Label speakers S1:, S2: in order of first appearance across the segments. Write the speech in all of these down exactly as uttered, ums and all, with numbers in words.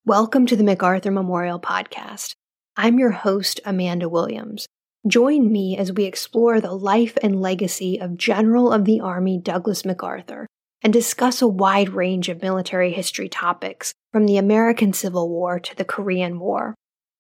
S1: Welcome to the MacArthur Memorial Podcast. I'm your host, Amanda Williams. Join me as we explore the life and legacy of General of the Army Douglas MacArthur and discuss a wide range of military history topics, from the American Civil War to the Korean War.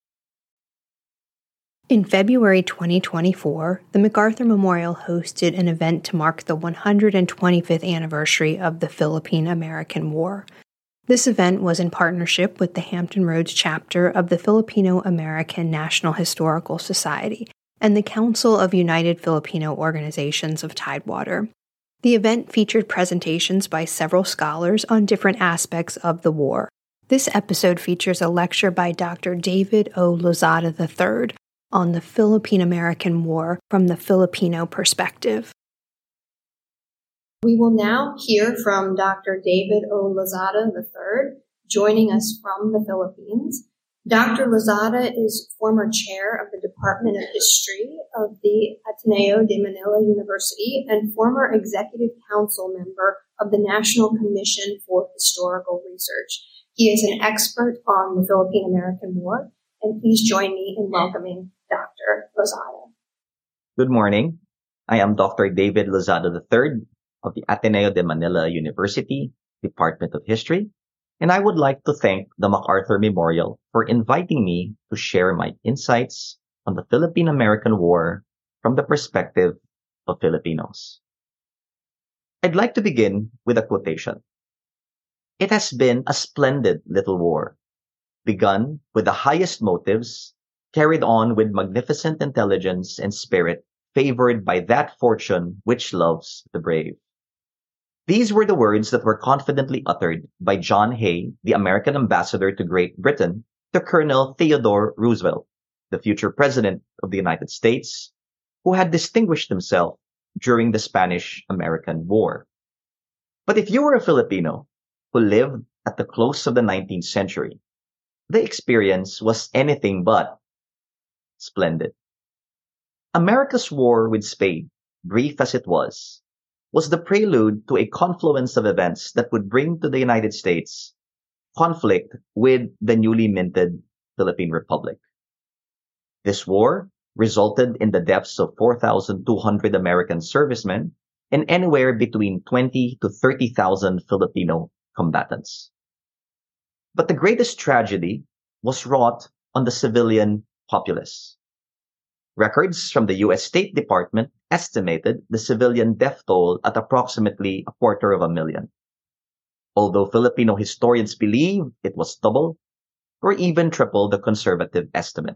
S1: In February twenty twenty-four, the MacArthur Memorial hosted an event to mark the one hundred twenty-fifth anniversary of the Philippine-American War. This event was in partnership with the Hampton Roads chapter of the Filipino-American National Historical Society and the Council of United Filipino Organizations of Tidewater. The event featured presentations by several scholars on different aspects of the war. This episode features a lecture by Doctor David O. Lozada the third on the Philippine-American War from the Filipino perspective. We will now hear from Doctor David O. Lozada the third, joining us from the Philippines. Doctor Lozada is former chair of the Department of History of the Ateneo de Manila University and former executive council member of the National Commission for Historical Research. He is an expert on the Philippine-American War, and please join me in welcoming Doctor Lozada.
S2: Good morning. I am Doctor David Lozada the third of the Ateneo de Manila University, Department of History, and I would like to thank the MacArthur Memorial for inviting me to share my insights on the Philippine-American War from the perspective of Filipinos. I'd like to begin with a quotation. It has been a splendid little war, begun with the highest motives, carried on with magnificent intelligence and spirit, favored by that fortune which loves the brave. These were the words that were confidently uttered by John Hay, the American ambassador to Great Britain, to Colonel Theodore Roosevelt, the future president of the United States, who had distinguished himself during the Spanish-American War. But if you were a Filipino who lived at the close of the nineteenth century, the experience was anything but splendid. America's war with Spain, brief as it was, was the prelude to a confluence of events that would bring to the United States conflict with the newly minted Philippine Republic. This war resulted in the deaths of four thousand two hundred American servicemen and anywhere between twenty to thirty thousand Filipino combatants. But the greatest tragedy was wrought on the civilian populace. Records from the U S State Department estimated the civilian death toll at approximately a quarter of a million, although Filipino historians believe it was double or even triple the conservative estimate.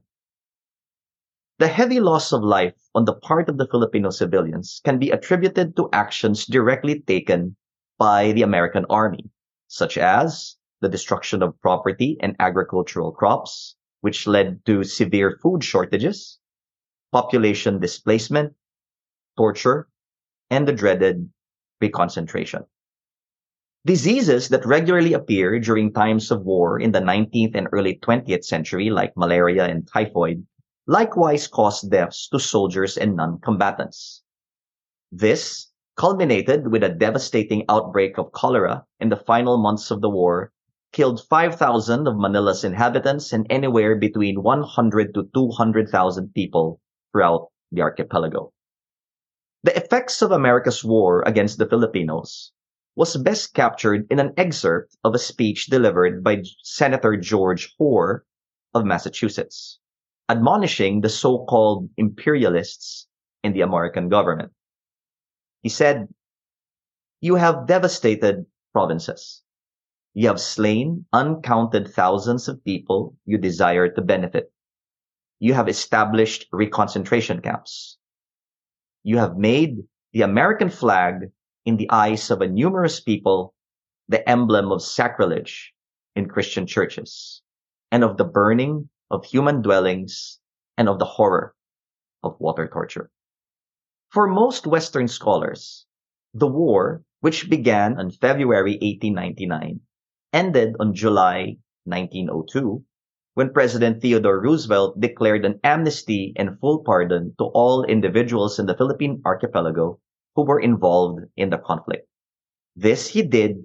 S2: The heavy loss of life on the part of the Filipino civilians can be attributed to actions directly taken by the American Army, such as the destruction of property and agricultural crops, which led to severe food shortages, population displacement, torture, and the dreaded reconcentration. Diseases that regularly appear during times of war in the nineteenth and early twentieth century, like malaria and typhoid, likewise caused deaths to soldiers and non-combatants. This culminated with a devastating outbreak of cholera in the final months of the war, killed five thousand of Manila's inhabitants and anywhere between one hundred to two hundred thousand people throughout the archipelago. The effects of America's war against the Filipinos was best captured in an excerpt of a speech delivered by Senator George Hoar of Massachusetts, admonishing the so-called imperialists in the American government. He said, "You have devastated provinces. You have slain uncounted thousands of people you desire to benefit. You have established reconcentration camps. You have made the American flag, in the eyes of a numerous people, the emblem of sacrilege in Christian churches, and of the burning of human dwellings, and of the horror of water torture." For most Western scholars, the war, which began on February eighteen ninety-nine, ended on July nineteen oh two, when President Theodore Roosevelt declared an amnesty and full pardon to all individuals in the Philippine archipelago who were involved in the conflict. This he did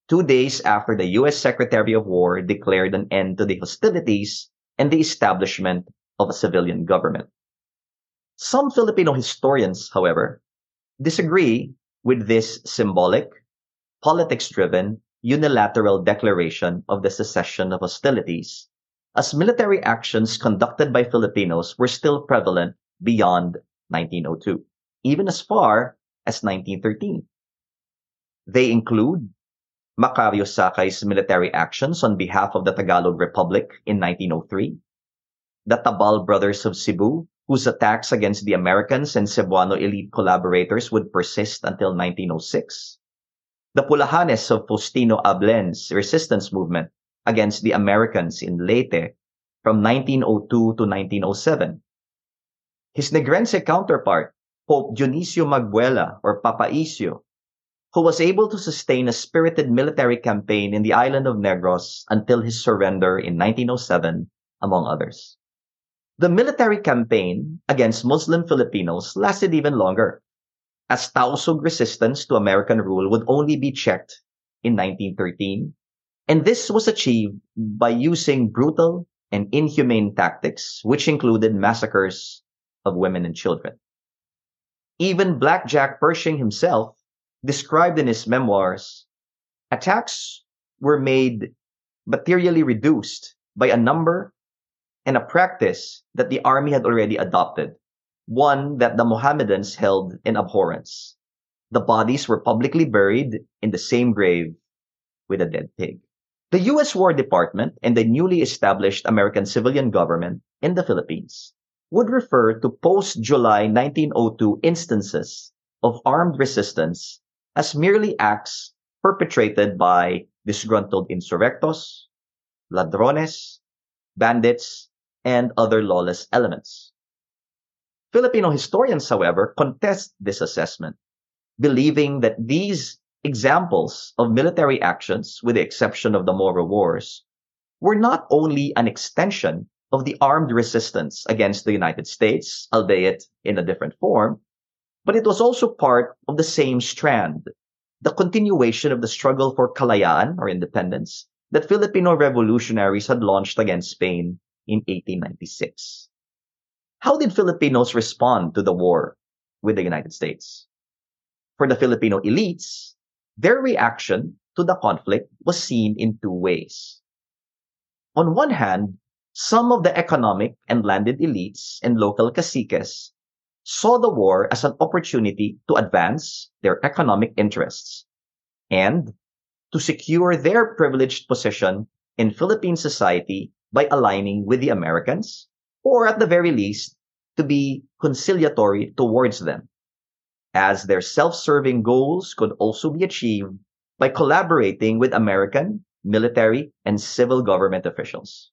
S2: two days after the U S Secretary of War declared an end to the hostilities and the establishment of a civilian government. Some Filipino historians, however, disagree with this symbolic, politics-driven, unilateral declaration of the cessation of hostilities, as military actions conducted by Filipinos were still prevalent beyond nineteen oh two, even as far as nineteen thirteen. They include Macario Sakay's military actions on behalf of the Tagalog Republic in nineteen oh three, the Tabal brothers of Cebu, whose attacks against the Americans and Cebuano elite collaborators would persist until nineteen oh six, the Pulahanes of Faustino Ablen's resistance movement against the Americans in Leyte from nineteen oh two to nineteen oh seven, his Negrense counterpart, Pope Dionisio Magbuela or Papaisio, who was able to sustain a spirited military campaign in the island of Negros until his surrender in nineteen oh seven, among others. The military campaign against Muslim Filipinos lasted even longer, as Tausug resistance to American rule would only be checked in nineteen thirteen, and this was achieved by using brutal and inhumane tactics, which included massacres of women and children. Even Black Jack Pershing himself described in his memoirs, attacks were made materially reduced by a number and a practice that the army had already adopted, one that the Mohammedans held in abhorrence. The bodies were publicly buried in the same grave with a dead pig. The U S War Department and the newly established American civilian government in the Philippines would refer to post-July nineteen oh two instances of armed resistance as merely acts perpetrated by disgruntled insurrectos, ladrones, bandits, and other lawless elements. Filipino historians, however, contest this assessment, believing that these examples of military actions, with the exception of the Moro Wars, were not only an extension of the armed resistance against the United States, albeit in a different form, but it was also part of the same strand, the continuation of the struggle for kalayaan or independence that Filipino revolutionaries had launched against Spain in eighteen ninety-six. How did Filipinos respond to the war with the United States? For the Filipino elites, their reaction to the conflict was seen in two ways. On one hand, some of the economic and landed elites and local caciques saw the war as an opportunity to advance their economic interests and to secure their privileged position in Philippine society by aligning with the Americans, or at the very least, to be conciliatory towards them, as their self-serving goals could also be achieved by collaborating with American, military, and civil government officials.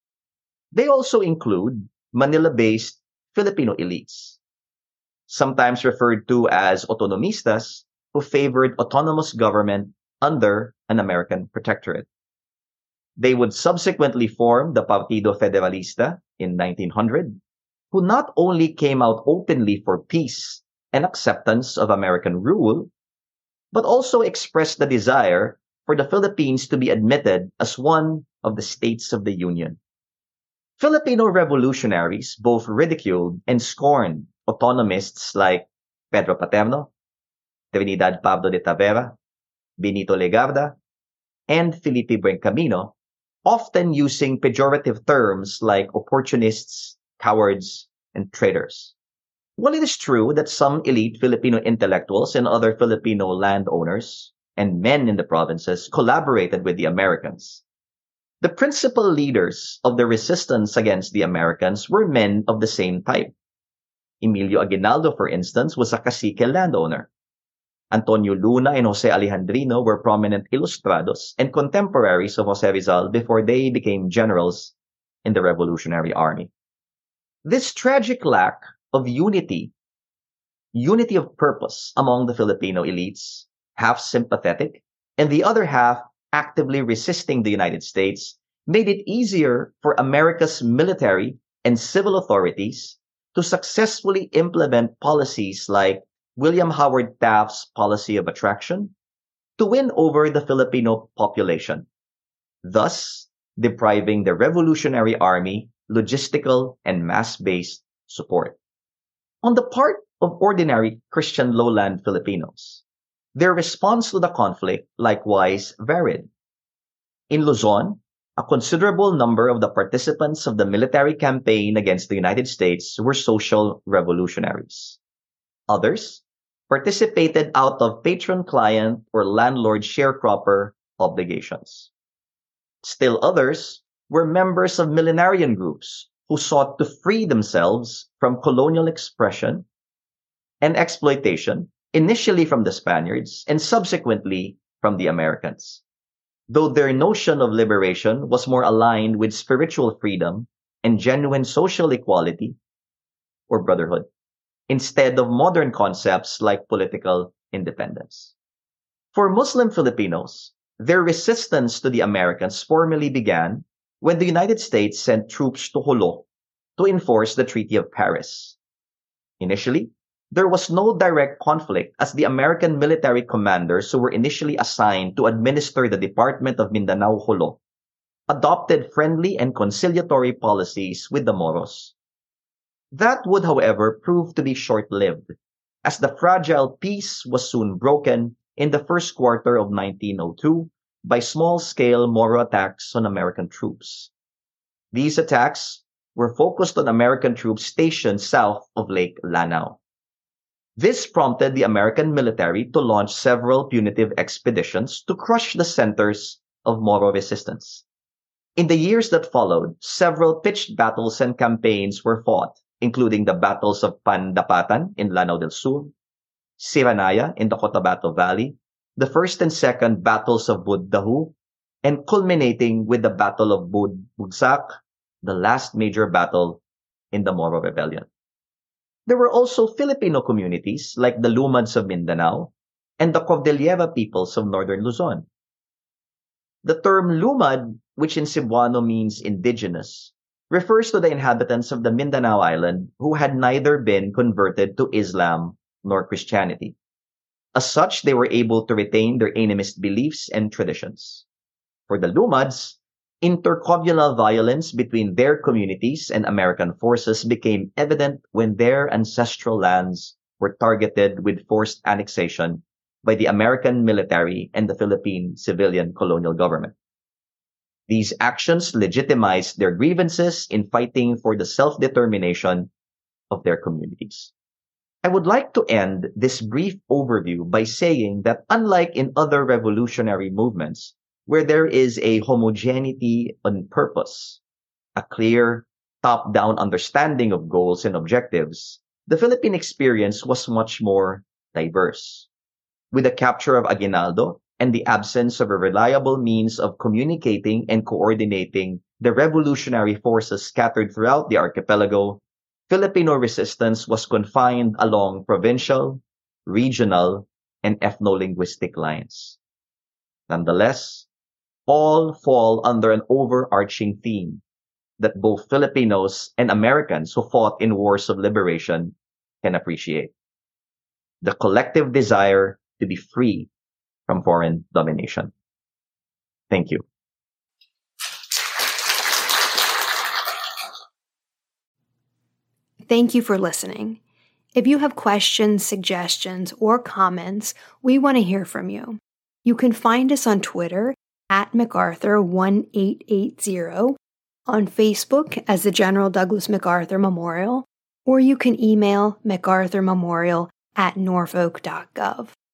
S2: They also include Manila-based Filipino elites, sometimes referred to as autonomistas, who favored autonomous government under an American protectorate. They would subsequently form the Partido Federalista in nineteen hundred, who not only came out openly for peace and acceptance of American rule, but also expressed the desire for the Philippines to be admitted as one of the states of the Union. Filipino revolutionaries both ridiculed and scorned autonomists like Pedro Paterno, Trinidad Pablo de Tavera, Benito Legarda, and Felipe Buencamino, often using pejorative terms like opportunists, cowards, and traitors. While it is true that some elite Filipino intellectuals and other Filipino landowners and men in the provinces collaborated with the Americans, the principal leaders of the resistance against the Americans were men of the same type. Emilio Aguinaldo, for instance, was a cacique landowner. Antonio Luna and Jose Alejandrino were prominent ilustrados and contemporaries of Jose Rizal before they became generals in the Revolutionary Army. This tragic lack of unity, unity of purpose among the Filipino elites, half sympathetic and the other half actively resisting the United States, made it easier for America's military and civil authorities to successfully implement policies like William Howard Taft's policy of attraction, to win over the Filipino population, thus depriving the Revolutionary Army logistical and mass-based support. On the part of ordinary Christian lowland Filipinos, their response to the conflict likewise varied. In Luzon, a considerable number of the participants of the military campaign against the United States were social revolutionaries. Others participated out of patron-client or landlord-sharecropper obligations. Still others were members of millenarian groups who sought to free themselves from colonial oppression and exploitation, initially from the Spaniards and subsequently from the Americans. Though their notion of liberation was more aligned with spiritual freedom and genuine social equality or brotherhood, instead of modern concepts like political independence. For Muslim Filipinos, their resistance to the Americans formally began when the United States sent troops to Jolo to enforce the Treaty of Paris. Initially, there was no direct conflict as the American military commanders who were initially assigned to administer the Department of Mindanao Jolo adopted friendly and conciliatory policies with the Moros. That would, however, prove to be short-lived, as the fragile peace was soon broken in the first quarter of nineteen oh two by small-scale Moro attacks on American troops. These attacks were focused on American troops stationed south of Lake Lanao. This prompted the American military to launch several punitive expeditions to crush the centers of Moro resistance. In the years that followed, several pitched battles and campaigns were fought, including the battles of Pandapatan in Lanao del Sur, Siranaya in the Cotabato Valley, the first and second battles of Buddahu, and culminating with the Battle of Bud-Bugsak, the last major battle in the Moro Rebellion. There were also Filipino communities like the Lumads of Mindanao and the Cordillera peoples of northern Luzon. The term Lumad, which in Cebuano means indigenous, refers to the inhabitants of the Mindanao Island who had neither been converted to Islam nor Christianity. As such, they were able to retain their animist beliefs and traditions. For the Lumads, intercommunal violence between their communities and American forces became evident when their ancestral lands were targeted with forced annexation by the American military and the Philippine civilian colonial government. These actions legitimized their grievances in fighting for the self-determination of their communities. I would like to end this brief overview by saying that unlike in other revolutionary movements, where there is a homogeneity on purpose, a clear top-down understanding of goals and objectives, the Philippine experience was much more diverse. With the capture of Aguinaldo and the absence of a reliable means of communicating and coordinating the revolutionary forces scattered throughout the archipelago, Filipino resistance was confined along provincial, regional, and ethno-linguistic lines. Nonetheless, all fall under an overarching theme that both Filipinos and Americans who fought in wars of liberation can appreciate: the collective desire to be free from foreign domination. Thank you.
S1: Thank you for listening. If you have questions, suggestions, or comments, we want to hear from you. You can find us on Twitter at MacArthur one eight eight zero, on Facebook as the General Douglas MacArthur Memorial, or you can email macarthurmemorial at norfolk dot gov.